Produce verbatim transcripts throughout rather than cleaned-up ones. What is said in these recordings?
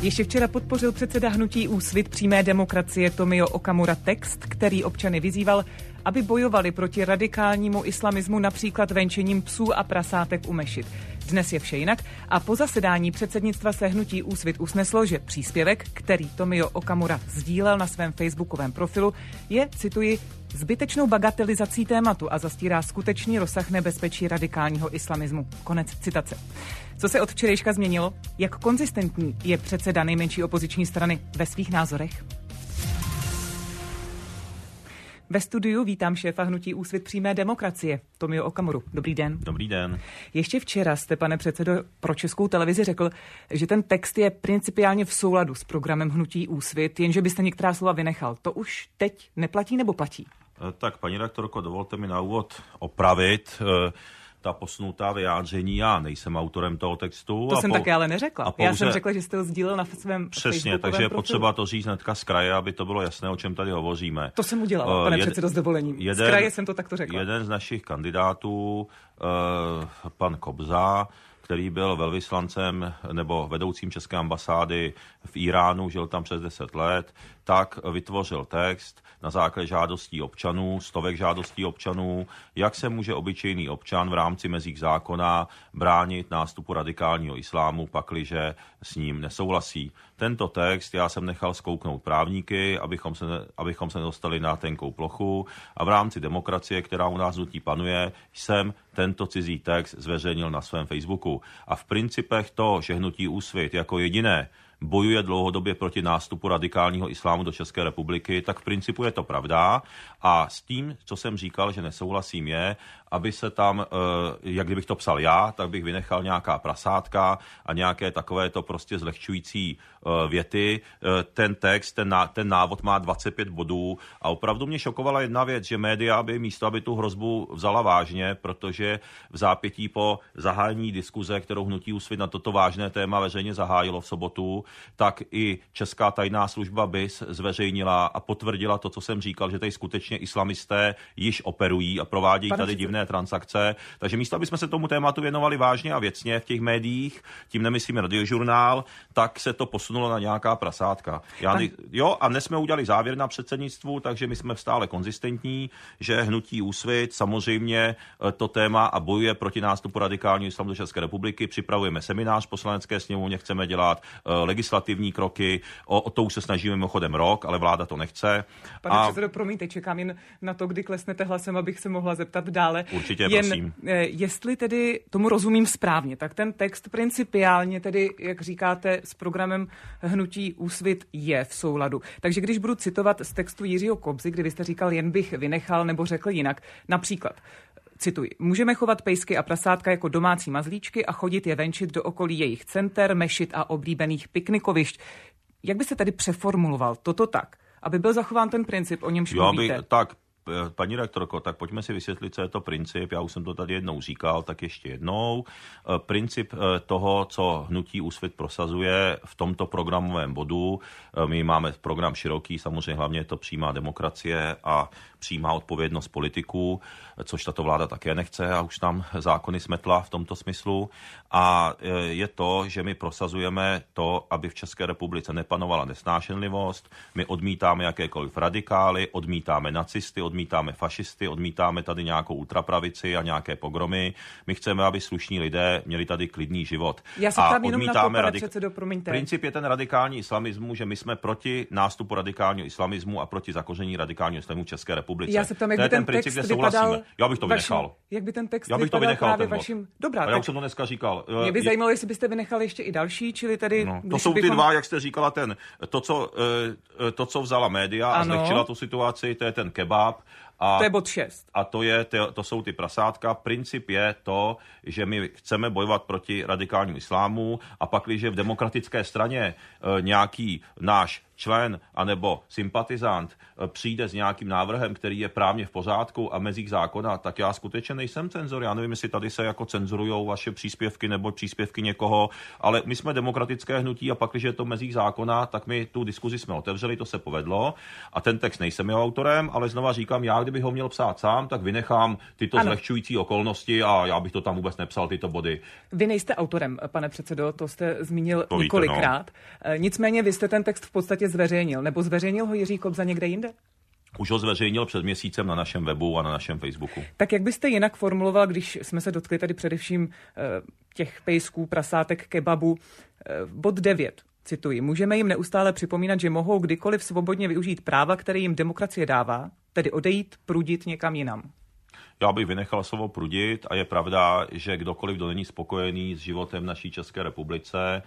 Ještě včera podpořil předseda hnutí Úsvit přímé demokracie Tomio Okamura text, který občany vyzýval, aby bojovali proti radikálnímu islamismu například venčením psů a prasátek u mešit. Dnes je vše jinak a po zasedání předsednictva se hnutí Úsvit usneslo, že příspěvek, který Tomio Okamura sdílel na svém facebookovém profilu, je, cituji, zbytečnou bagatelizací tématu a zastírá skutečný rozsah nebezpečí radikálního islamismu. Konec citace. Co se od včerejška změnilo? Jak konzistentní je předseda nejmenší opoziční strany ve svých názorech? Ve studiu vítám šéfa hnutí Úsvit přímé demokracie, Tomio Okamuru. Dobrý den. Dobrý den. Ještě včera jste, pane předsedo, pro Českou televizi řekl, že ten text je principiálně v souladu s programem hnutí Úsvit, jenže byste některá slova vynechal. To už teď neplatí nebo platí? Tak, paní redaktorko, dovolte mi na úvod opravit ta posunutá vyjádření. Já nejsem autorem toho textu. To a jsem po... také ale neřekla. Pouze... Já jsem řekla, že jste ho sdílel na svém Přesně, takže je potřeba to říct hnedka z kraje, aby to bylo jasné, o čem tady hovoříme. To jsem udělala, pane Jed... předsedo, s dovolením. Jeden... Z kraje jsem to takto řekla. Jeden z našich kandidátů, uh, pan Kobza, který byl velvyslancem nebo vedoucím české ambasády v Iránu, žil tam přes deset let, tak vytvořil text na základě žádostí občanů, stovek žádostí občanů, jak se může obyčejný občan v rámci mezích zákona bránit nástupu radikálního islámu, pakliže s ním nesouhlasí. Tento text já jsem nechal zkouknout právníky, abychom se, abychom se nedostali na tenkou plochu a v rámci demokracie, která u nás hnutí panuje, jsem tento cizí text zveřejnil na svém Facebooku. A v principech to, že hnutí Úsvit jako jediné bojuje dlouhodobě proti nástupu radikálního islámu do České republiky, tak v principu je to pravda. A s tím, co jsem říkal, že nesouhlasím, je, aby se tam, jak kdybych to psal já, tak bych vynechal nějaká prasátka a nějaké takovéto prostě zlehčující věty. Ten text, ten, ten návod má dvacet pět bodů a opravdu mě šokovala jedna věc, že média by místo, aby tu hrozbu vzala vážně, protože v zápětí po zahájení diskuze, kterou hnutí Úsvit na toto vážné téma veřejně zahájilo v sobotu, tak i Česká tajná služba B I S zveřejnila a potvrdila to, co jsem říkal, že tady skutečně islamisté již operují a provádějí Pane tady divné transakce. Takže místo, aby jsme se tomu tématu věnovali vážně a věcně v těch médiích, tím nemyslím Radiožurnál, tak se to posunulo na nějaká prasátka. Já, Pan... Jo, a dnes jsme udělali závěr na předsednictvu, takže my jsme stále konzistentní, že hnutí Úsvit samozřejmě to téma a bojuje proti nástupu radikálního islamu do České republiky. Připravujeme seminář v Poslanecké sněmovně, chceme dělat legislativní kroky, o, o to už se snažíme mimochodem rok, ale vláda to nechce. Pane a... předsedo, promiňte, čekám jen na to, kdy klesnete hlasem, abych se mohla zeptat dále. Určitě, jen, prosím. Jestli tedy tomu rozumím správně, tak ten text principiálně tedy, jak říkáte, s programem hnutí Úsvit je v souladu. Takže když budu citovat z textu Jiřího Kobzy, kdy vy jste říkal, jen bych vynechal nebo řekl jinak, například, cituji, můžeme chovat pejsky a prasátka jako domácí mazlíčky a chodit je venčit do okolí jejich center, mešit a oblíbených piknikovišť. Jak byste tedy přeformuloval toto tak, aby byl zachován ten princip, o němž mluvíte? By, tak, paní rektorko, tak pojďme si vysvětlit, co je to princip. Já už jsem to tady jednou říkal, tak ještě jednou. Princip toho, co hnutí Úsvit prosazuje v tomto programovém bodu, my máme program široký, samozřejmě hlavně je to přímá demokracie a přímá odpovědnost politiků, což tato vláda také nechce a už tam zákony smetla v tomto smyslu. A je to, že my prosazujeme to, aby v České republice nepanovala nesnášenlivost. My odmítáme jakékoliv radikály, odmítáme nacisty, odmítáme fašisty, odmítáme tady nějakou ultrapravici a nějaké pogromy. My chceme, aby slušní lidé měli tady klidný život. Já se ptám jenom na to, pane předsedo, promiňte. Princip je ten radikální islamismu, že my jsme proti nástupu radikálního islamismu a proti zakoření radikálního islamu v České republice. Já se ptám, jak by ten, ten text vypadal. Já bych to vynechal. Vaším, jak by ten text já bych to vypadal právě ten vaším... Dobrá, a já už jsem to dneska říkal. Mě by je... zajímalo, jestli byste vynechali ještě i další, čili tedy... No, to jsou bychom... ty dva, jak jste říkala, ten, to, co, to, co vzala média a zlehčila tu situaci, to je ten kebab. A, to je bod šest. A to, je, to jsou ty prasátka. Princip je to, že my chceme bojovat proti radikálnímu islámu a pak, když v demokratické straně e, nějaký náš člen anebo sympatizant přijde s nějakým návrhem, který je právně v pořádku a mezích zákona, tak já skutečně nejsem cenzor. Já nevím, jestli tady se jako cenzurujou vaše příspěvky nebo příspěvky někoho, ale my jsme demokratické hnutí a pak, když je to mezích zákona, tak my tu diskuzi jsme otevřeli, to se povedlo a ten text nejsem jeho autorem, ale znova říkám, já kdybych ho měl psát sám, tak vynechám tyto ano. zlehčující okolnosti a já bych to tam vůbec nepsal, tyto body. Vy nejste autorem, pane předsedo, to jste zmínil to několikrát. Víte, no. Nicméně vy jste ten text v podstatě zveřejnil, nebo zveřejnil ho Jiří Kobza někde jinde? Už ho zveřejnil před měsícem na našem webu a na našem Facebooku. Tak jak byste jinak formuloval, když jsme se dotkli tady především těch pejsků, prasátek, kebabu, bod devět, cituji, můžeme jim neustále připomínat, že mohou kdykoliv svobodně využít práva, které jim demokracie dává, tedy odejít, prudit někam jinam. Já bych vynechal slovo prudit a je pravda, že kdokoliv, kdo není spokojený s životem v naší České republice,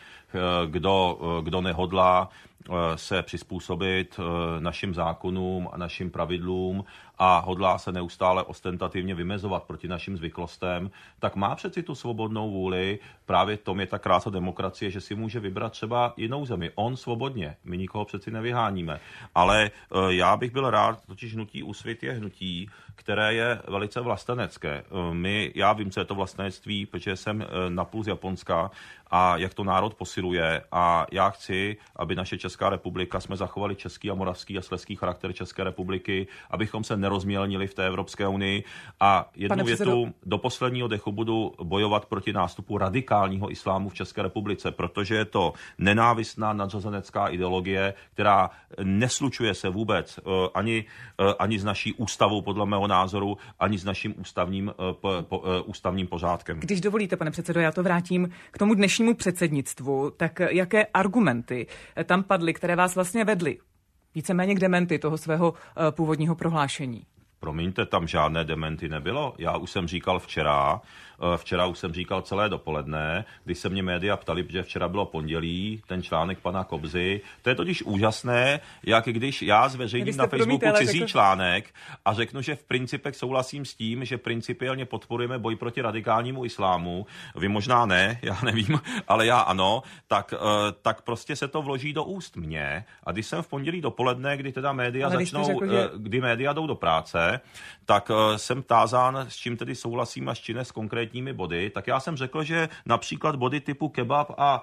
kdo, kdo nehodlá se přizpůsobit našim zákonům a našim pravidlům a hodlá se neustále ostentativně vymezovat proti našim zvyklostem, tak má přeci tu svobodnou vůli. Právě tom je ta krása demokracie, že si může vybrat třeba jinou zemi. On svobodně. My nikoho přeci nevyháníme. Ale já bych byl rád, totiž hnutí Úsvit je hnutí, které je velice vlastenecké. My, já vím, co je to vlastenectví, protože jsem napůl z Japonska a jak to národ posiluje a já chci, aby naše Česká republika, jsme zachovali český a moravský a slezský charakter České republiky, abychom se nerozmělnili v té Evropské unii a jednu větu, do posledního dechu budu bojovat proti nástupu radikálního islámu v České republice, protože je to nenávistná nadřazenecká ideologie, která neslučuje se vůbec ani, ani s naší ústavou, podle mého názoru, ani s naším ústavním, po, po, ústavním pořádkem. Když dovolíte, pane předsedo, já to vrátím k tomu dnešnímu předsednictvu, tak jaké argumenty tam padly, které vás vlastně vedly víceméně k dementi toho svého původního prohlášení? Promiňte, tam žádné dementy nebylo. Já už jsem říkal včera, včera už jsem říkal celé dopoledne, když se mě média ptali, že včera bylo pondělí, ten článek pana Kobzy. To je totiž úžasné, jak když já zveřejním na Facebooku promiňte, cizí řekl... článek a řeknu, že v principech souhlasím s tím, že principiálně podporujeme boj proti radikálnímu islámu. Vy možná ne, já nevím, ale já ano, tak, tak prostě se to vloží do úst mě. A když jsem v pondělí dopoledne, kdy teda média ale začnou, řekl, že... kdy média jdou do práce, tak jsem tázán, s čím tedy souhlasím a s čím ne s konkrétními body, tak já jsem řekl, že například body typu kebab a,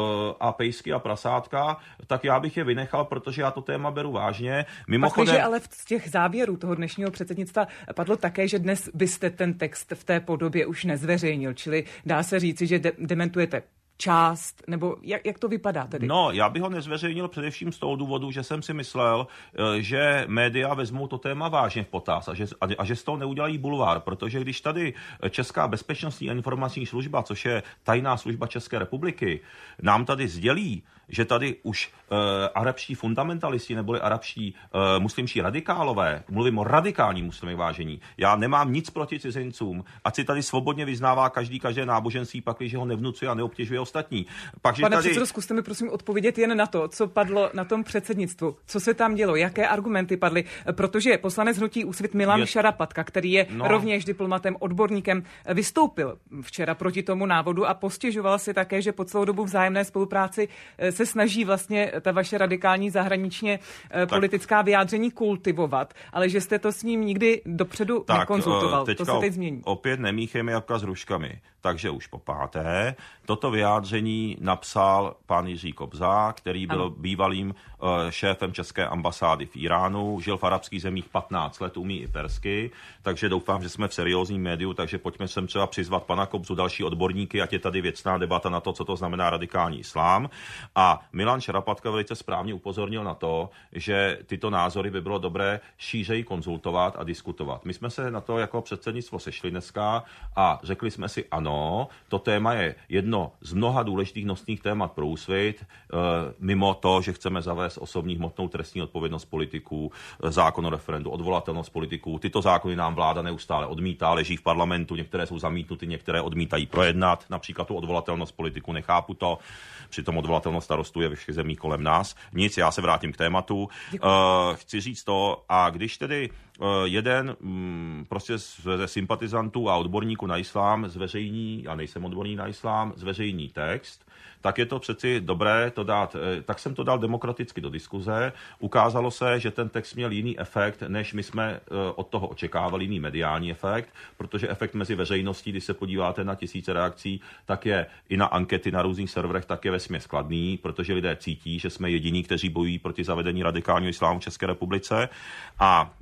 a pejsky a prasátka, tak já bych je vynechal, protože já to téma beru vážně. Mimochodem... Pakliže ale z těch závěrů toho dnešního předsednictva padlo také, že dnes byste ten text v té podobě už nezveřejnil, čili dá se říci, že de- dementujete část, nebo jak, jak to vypadá tedy? No, já bych ho nezveřejnil především z toho důvodu, že jsem si myslel, že média vezmou to téma vážně v potaz a že, a, a že z toho neudělají bulvár, protože když tady Česká bezpečnostní a informační služba, což je tajná služba České republiky, nám tady sdělí, že tady už uh, arabští fundamentalisti neboli arabští uh, muslimští radikálové, mluvím o radikální muslimy vážení, já nemám nic proti cizincům, ať si tady svobodně vyznává každý každé náboženství, pakliže ho nevnucuje a neobtěžuje ostatní. Pak, Pane tady... předsedo, zkuste mi prosím odpovědět jen na to, co padlo na tom předsednictvu. Co se tam dělo, jaké argumenty padly, protože poslanec hnutí Úsvit Milan je... Šarapatka, který je no. rovněž diplomatem, odborníkem, vystoupil včera proti tomu návodu a postěžoval si také, že po celou dobu vzájemné spolupráci se snaží vlastně ta vaše radikální zahraničně tak. politická vyjádření kultivovat, ale že jste to s ním nikdy dopředu tak, nekonzultoval. To se teď změní. Opět nemíchejme jabka s hruškami. Takže už po páté. Toto vyjádření napsal pan Jiří Kobza, který byl ano. bývalým uh, šéfem České ambasády v Iránu, žil v arabských zemích patnáct let, umí i persky, takže doufám, že jsme v seriózním médiu, takže pojďme sem třeba přizvat pana Kobzu, další odborníky, ať je tady věcná debata na to, co to znamená radikální islám. A Milan Šarapatka velice správně upozornil na to, že tyto názory by bylo dobré šířeji konzultovat a diskutovat. My jsme se na to jako předsednictvo sešli dneska a řekli jsme si ano, to téma je jedno z mnoha důležitých nosných témat pro Úsvit, mimo to, že chceme zavést osobní hmotnou trestní odpovědnost politiků, zákon o referendu, odvolatelnost politiků. Tyto zákony nám vláda neustále odmítá, leží v parlamentu, některé jsou zamítnuty, některé odmítají projednat, například tu odvolatelnost politiků, nechápu to, přitom odvolatelnost starostů je ve všech zemích kolem nás. Nic, já se vrátím k tématu. Děkuji. Chci říct to, a když tedy jeden prostě ze sympatizantů a odborníků na islám zveřejní, já nejsem odborník na islám, zveřejní text, tak je to přeci dobré to dát, tak jsem to dal demokraticky do diskuze. Ukázalo se, že ten text měl jiný efekt, než my jsme od toho očekávali, jiný mediální efekt, protože efekt mezi veřejností, když se podíváte na tisíce reakcí, tak je i na ankety na různých serverech, tak je vesměs kladný, protože lidé cítí, že jsme jediní, kteří bojují proti zavedení radikálního islámu v České republice. A mimochodem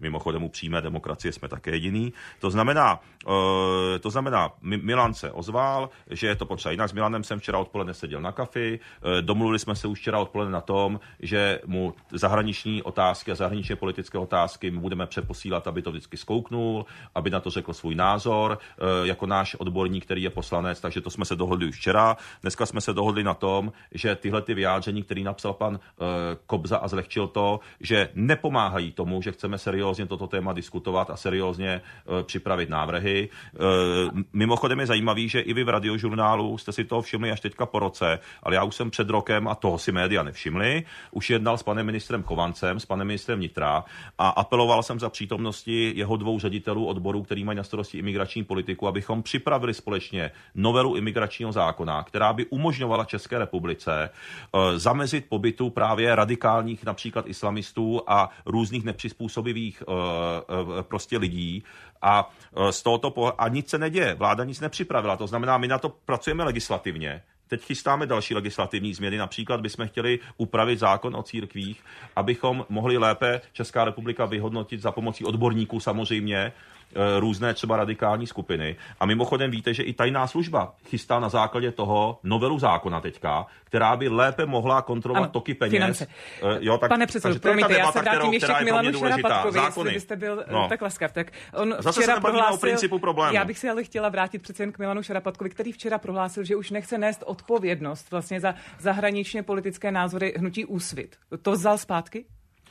systému přímé demokracie jsme také jediný. To znamená, to znamená, Milan se ozval, že je to potřeba. Jinak s Milanem jsem včera odpoledne seděl na kafi, domluvili jsme se už včera odpoledne na tom, že mu zahraniční otázky a zahraničně politické otázky my budeme přeposílat, aby to vždycky zkouknul, aby na to řekl svůj názor, jako náš odborník, který je poslanec, takže to jsme se dohodli už včera. Dneska jsme se dohodli na tom, že tyhle ty vyjádření, který napsal pan Kobza a zlehčil to, že nepomáhají tomu, že chceme seriózně toto téma diskutovat a seriózně připravit návrhy. Mimochodem je zajímavý, že i vy v Radiožurnálu jste si toho všimli až teďka po roce, ale já už jsem před rokem, a toho si média nevšimli, už jednal s panem ministrem Chovancem, s panem ministrem vnitra a apeloval jsem za přítomnosti jeho dvou ředitelů odborů, který mají na starosti imigrační politiku, abychom připravili společně novelu imigračního zákona, která by umožňovala České republice zamezit pobytu právě radikálních například islamistů a různých nepřizpůsobivých prostě lidí. A z tohoto a nic se neděje, vláda nic nepřipravila, to znamená, my na to pracujeme legislativně. Teď chystáme další legislativní změny, například bychom chtěli upravit zákon o církvích, abychom mohli lépe Česká republika vyhodnotit za pomocí odborníků samozřejmě různé třeba radikální skupiny. A mimochodem víte, že i tajná služba chystá na základě toho novelu zákona teďka, která by lépe mohla kontrolovat ano, toky peněz. Finance. Jo, tak, Pane předsedo, promiňte, já se vrátím kterou, ještě k Milanu Šarapatkovi, jestli byste byl no. tak laskav. Tak on Zase včera se prohlásil, o principu problému. Já bych si ale chtěla vrátit přece jen k Milanu Šarapatkovi, který včera prohlásil, že už nechce nést odpovědnost vlastně za zahraničně politické názory hnutí Úsvit. To vzal zpátky?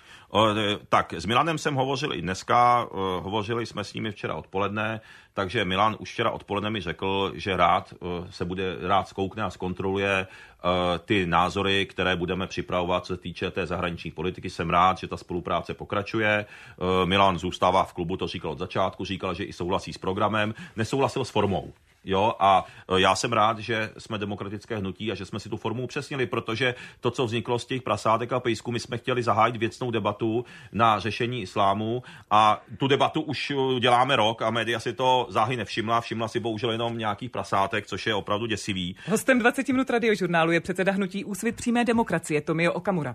Tak, s Milanem jsem hovořil i dneska, hovořili jsme s nimi včera odpoledne, takže Milan už včera odpoledne mi řekl, že rád se bude, rád zkoukne a zkontroluje ty názory, které budeme připravovat, co se týče té zahraniční politiky. Jsem rád, že ta spolupráce pokračuje. Milan zůstává v klubu, to říkal od začátku, říkal, že i souhlasí s programem, nesouhlasil s formou. Jo, a já jsem rád, že jsme demokratické hnutí a že jsme si tu formu upřesnili, protože to, co vzniklo z těch prasátek a pejsků, my jsme chtěli zahájit věcnou debatu na řešení islámu a tu debatu už děláme rok a média si to záhy nevšimla, všimla si bohužel jenom nějakých prasátek, což je opravdu děsivý. Hostem dvacet minut Radiožurnálu je předseda hnutí Úsvit přímé demokracie Tomio Okamura.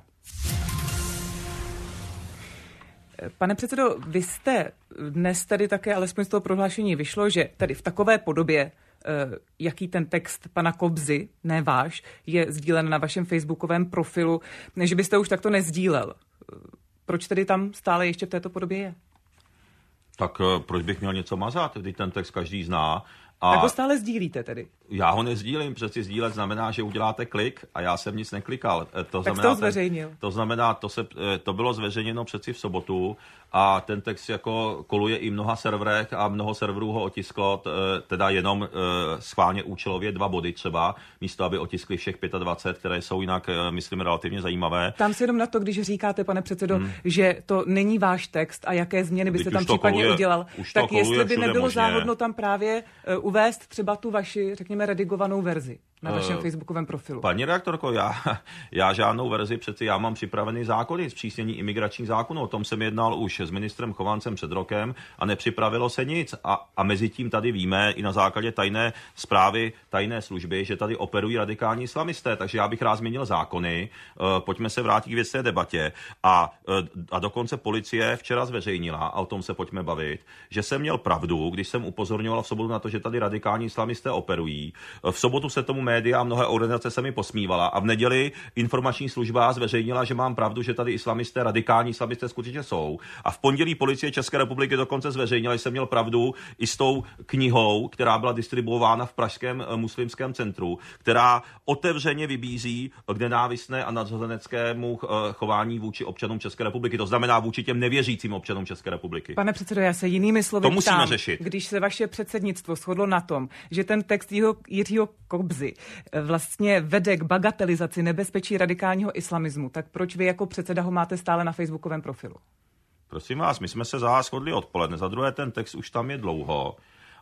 Pane předsedo, vy jste dnes tady také, alespoň z toho prohlášení vyšlo, že tady v takové podobě, jaký ten text pana Kobzy, ne váš, je sdílen na vašem facebookovém profilu, že byste už takto nezdílel. Proč tedy tam stále ještě v této podobě je? Tak proč bych měl něco mazat, když ten text každý zná? A tak ho stále sdílíte tedy? Já ho nezdílím, přeci sdílet znamená, že uděláte klik a já jsem nic neklikal. To tak znamená, jste ho zveřejnil. Ten, to znamená, to, se, to bylo zveřejněno přeci v sobotu a ten text jako koluje i mnoha serverech a mnoho serverů ho otisklo, teda jenom schválně účelově dva body třeba, místo aby otiskli všech dvacet pět, které jsou jinak, myslím, relativně zajímavé. Tam si jenom na to, když říkáte, pane předsedo, hmm. že to není váš text a jaké změny byste tam případně koluje, udělal, tak jestli by nebylo možně záhodno tam právě uvést třeba tu vaši, řekněme, redigovanou verzi na vašem uh, facebookovém profilu. Paní redaktorko, já, já žádnou verzi, přeci já mám připravený zákony, zpřísnění imigračních zákonů, o tom jsem jednal už s ministrem Chovancem před rokem a nepřipravilo se nic. A, a mezi tím tady víme i na základě tajné zprávy, tajné služby, že tady operují radikální islamisté, takže já bych rád změnil zákony, uh, pojďme se vrátit k věcné debatě. A, uh, a dokonce policie včera zveřejnila, a o tom se pojďme bavit, že jsem měl pravdu, když jsem upozorňoval v sobotu na to, že tady radikální islamisté operují. V sobotu se tomu média a mnohé organizace se mi posmívala a v neděli informační služba zveřejnila, že mám pravdu, že tady islamisté, radikální islamisté skutečně jsou. A v pondělí policie České republiky dokonce zveřejnila, že jsem měl pravdu i s tou knihou, která byla distribuována v pražském muslimském centru, která otevřeně vybízí k nenávistné a nadřazeneckému chování vůči občanům České republiky. To znamená vůči těm nevěřícím občanům České republiky. Pane předsedo, já se jinými slovy to musíme ptám, řešit. Když se vaše předsednictvo shodlo na tom, že ten text Jiřího Kobzy vlastně vede k bagatelizaci nebezpečí radikálního islamismu, tak proč vy jako předseda ho máte stále na facebookovém profilu? Prosím vás, my jsme se za shodli odpoledne, za druhé ten text už tam je dlouho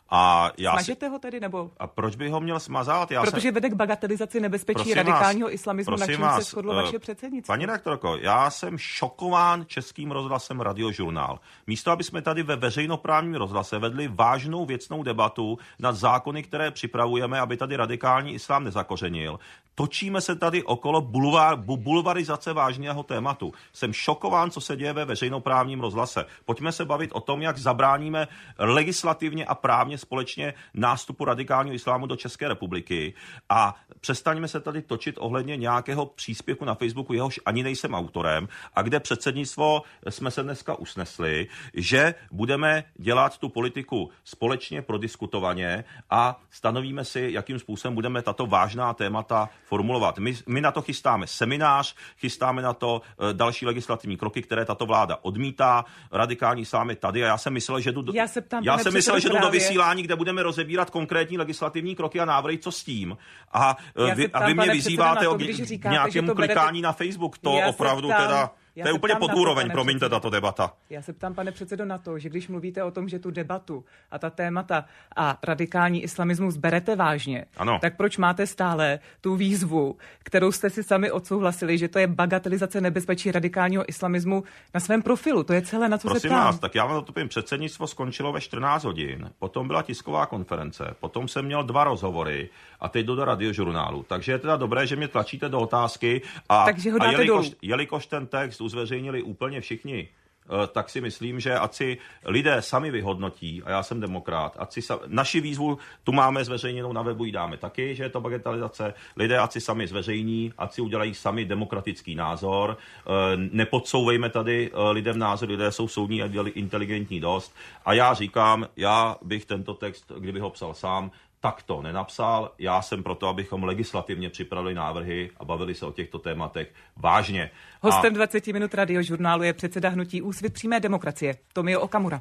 A já Smažete si... ho tedy, nebo? A proč by ho měl smazat? Já Protože jsem... vede k bagatelizaci nebezpečí prosím radikálního vás, islamismu, na čem vás, se shodlo uh, vaše předsednictví. Paní redaktorko, já jsem šokován Českým rozhlasem Radiožurnál. Místo, aby jsme tady ve veřejnoprávním rozhlase vedli vážnou věcnou debatu nad zákony, které připravujeme, aby tady radikální islám nezakořenil, točíme se tady okolo bulvár, bu, bulvarizace vážného tématu. Jsem šokován, co se děje ve veřejnoprávním rozhlase. Pojďme se bavit o tom, jak zabráníme legislativně a právně společně nástupu radikálního islámu do České republiky a přestaňme se tady točit ohledně nějakého příspěvku na Facebooku, jehož ani nejsem autorem, a kde předsednictvo jsme se dneska usnesli, že budeme dělat tu politiku společně, prodiskutovaně a stanovíme si, jakým způsobem budeme tato vážná témata formulovat. My, my na to chystáme seminář, chystáme na to e, další legislativní kroky, které tato vláda odmítá. Radikální islám je tady a já jsem myslel, že jdu do, já se ptám, já jsem myslel, že jdu do právě... vysílání, kde budeme rozebírat konkrétní legislativní kroky a návrhy, co s tím. A já vy, ptám, a vy mě vyzýváte to, o nějakému klikání berete... na Facebook. To já opravdu ptám... teda... Já to je úplně pod úroveň, promiňte, předsedo. tato debata. Já se ptám, pane předsedo, na to, že když mluvíte o tom, že tu debatu a ta témata a radikální islamismus berete vážně, ano. tak proč máte stále tu výzvu, kterou jste si sami odsouhlasili, že to je bagatelizace nebezpečí radikálního islamismu na svém profilu? To je celé, na co Prosím se ptám. vás, tak já vám to povím, předsednictvo skončilo ve čtrnáct hodin, potom byla tisková konference, potom jsem měl dva rozhovory a teď jdu do Radiožurnálu. Takže je teda dobré, že mě tlačíte do otázky a, Takže ho a dáte jelikož, dolů. jelikož ten text uzveřejnili úplně všichni, tak si myslím, že ať si lidé sami vyhodnotí, a já jsem demokrat, ať si sa, naši výzvu tu máme zveřejněnou na webu, ji dáme taky, že je to bagatelizace, lidé ať si sami zveřejní, ať si udělají sami demokratický názor, nepodsouvejme tady lidem názor, lidé jsou soudní a inteligentní dost a já říkám, já bych tento text, kdyby ho psal sám, tak to nenapsal. Já jsem proto, abychom legislativně připravili návrhy a bavili se o těchto tématech vážně. Hostem a... dvacet minut Radiožurnálu je předseda hnutí Úsvit přímé demokracie, Tomio Okamura.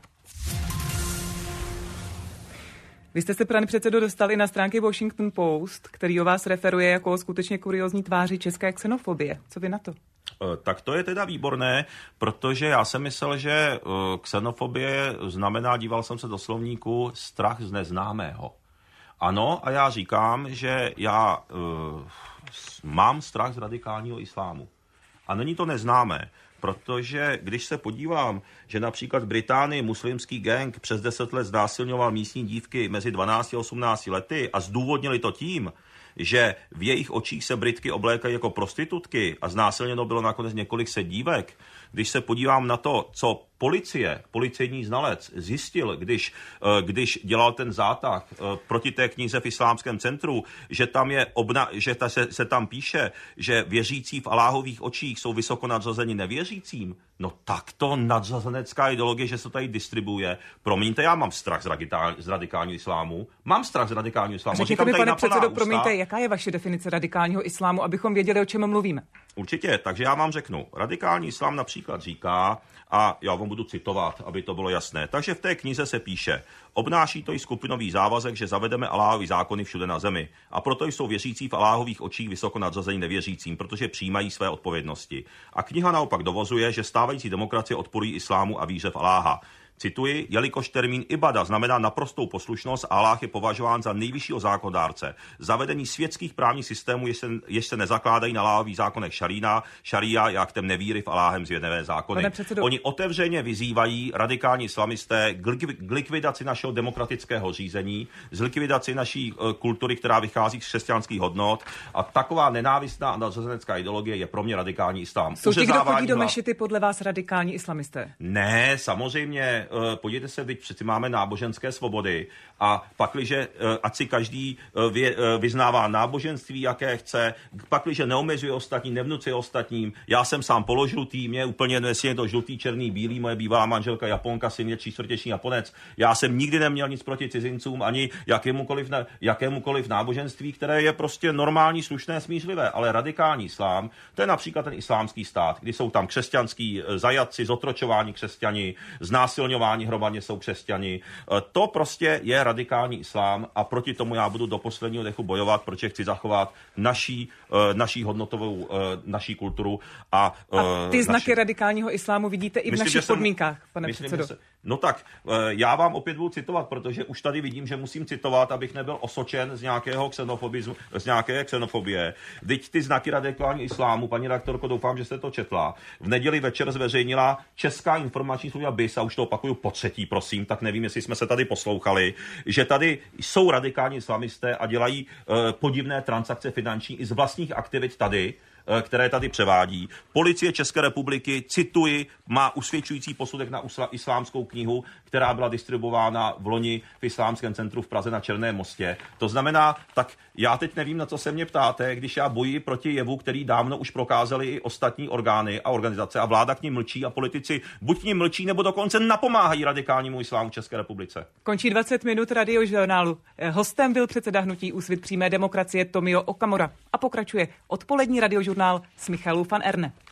Vy jste se, pane předsedo, dostali na stránky Washington Post, který o vás referuje jako o skutečně kuriózní tváři české xenofobie. Co vy na to? Tak to je teda výborné, protože já jsem myslel, že xenofobie znamená, díval jsem se do slovníku, strach z neznámého. Ano, a já říkám, že já uh, mám strach z radikálního islámu. A není to neznámé, protože když se podívám, že například v Británii muslimský gang přes deset let znásilňoval místní dívky mezi dvanácti a osmnácti lety a zdůvodnili to tím, že v jejich očích se Britky oblékají jako prostitutky a znásilněno bylo nakonec několik set dívek. Když se podívám na to, co policie, policejní znalec zjistil, když, když dělal ten zátah proti té knize v Islámském centru, že tam je obna, že ta, se, se tam píše, že věřící v Aláhových očích jsou vysoko nadřazeni nevěřícím, no tak to nadřazenecká ideologie, že se tady distribuuje. Promiňte, já mám strach z, radikál, z radikálního islámu. Mám strach z radikálního islámu. Řekněte mi, pane předsedo, promiňte, jaká je vaše definice radikálního islámu, abychom věděli, o čem mluvíme? Určitě, takže já vám řeknu. Radikální islám například říká, a já vám budu citovat, aby to bylo jasné. Takže v té knize se píše, obnáší to i skupinový závazek, že zavedeme Aláhovy zákony všude na zemi. A proto jsou věřící v Aláhových očích vysoko nadřazení nevěřícím, protože přijímají své odpovědnosti. A kniha naopak dovozuje, že stávající demokracie odporují islámu a víře v Aláha. Cituji, jelikož termín ibada znamená naprostou poslušnost, Aláh je považován za nejvyššího zákonodárce. Zavedení světských právních systémů, jež se, jež se nezakládají na Aláhových zákonech šarína, šaría je aktem nevíry v Aláhem zvědnevé zákony. Předsedo... Oni otevřeně vyzývají radikální islamisté k likvidaci našeho demokratického řízení, z likvidaci naší uh, kultury, která vychází z křesťanských hodnot, a taková nenávistná a nadřazenecká ideologie je pro mě radikální islám. Jsou ti, kdo chodí do mešity, podle vás radikální islamisté? Ne, samozřejmě. Podívejte se, teď přeci máme náboženské svobody a pakliže, ať si každý vě, vyznává náboženství, jaké chce, pakliže neomezuje ostatní, nevnucuje ostatním. Já jsem sám položlutý, mě úplně jedno, jestli je to žlutý, černý, bílý, moje bývalá manželka Japonka, syn je čtvrtěčný Japonec. Já jsem nikdy neměl nic proti cizincům, ani jakémukoliv, jakémukoliv náboženství, které je prostě normální, slušné, smířlivé, ale radikální islám, to je například ten islámský stát, kdy jsou tam křesťanský zajatci, zotročování křesťani, znásilňování hromadně jsou křesťani. To prostě je radikální islám a proti tomu já budu do posledního dechu bojovat, protože chci zachovat naší, naší hodnotovou, naší kulturu. A, a ty naši... znaky radikálního islámu vidíte i v myslím, našich jsem, podmínkách, pane myslím, předsedo. Se, No tak, já vám opět budu citovat, protože už tady vidím, že musím citovat, abych nebyl osočen z nějakého xenofobismu, z nějaké xenofobie. Vždyť ty znaky radikální islámu, paní redaktorko, doufám, že jste to četla. V neděli večer zveřejnila Česká informační služba B I S, a už to opakuju po třetí, prosím, tak nevím, jestli jsme se tady poslouchali, že tady jsou radikální islamisté a dělají uh, podivné transakce finanční i z vlastních aktivit tady, které tady převádí. Policie České republiky, cituji, má usvědčující posudek na islámskou knihu, která byla distribuována v loni v Islámském centru v Praze na Černém mostě. To znamená, tak já teď nevím, na co se mě ptáte, když já bojuji proti jevu, který dávno už prokázali i ostatní orgány a organizace a vláda k nim mlčí a politici buď k nim mlčí, nebo dokonce napomáhají radikálnímu islámu v České republice. Končí dvacet minut Radiožurnálu. Hostem byl předseda hnutí Úsvit přímé demokracie Tomio Okamura a pokračuje odpolední Radiožurnál s Michalou van Erne.